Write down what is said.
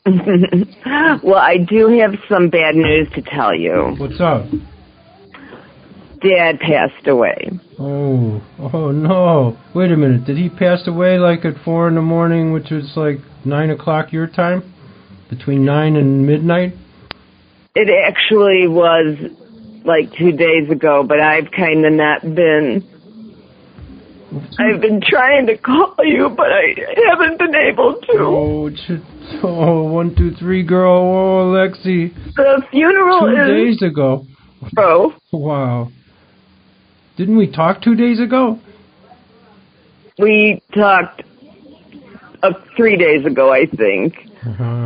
Well, I do have some bad news to tell you. What's up? Dad passed away. Oh no. Wait a minute. Did he pass away like at 4 in the morning, which was like 9 o'clock your time? Between 9 and midnight? It actually was like 2 days ago, but I've kind of not been... I've been trying to call you, but I haven't been able to. Oh, 1, 2, 3, girl. Oh, Lexi. The funeral 2 is... days ago. Oh. Wow. Didn't we talk 2 days ago? We talked 3 days ago, I think.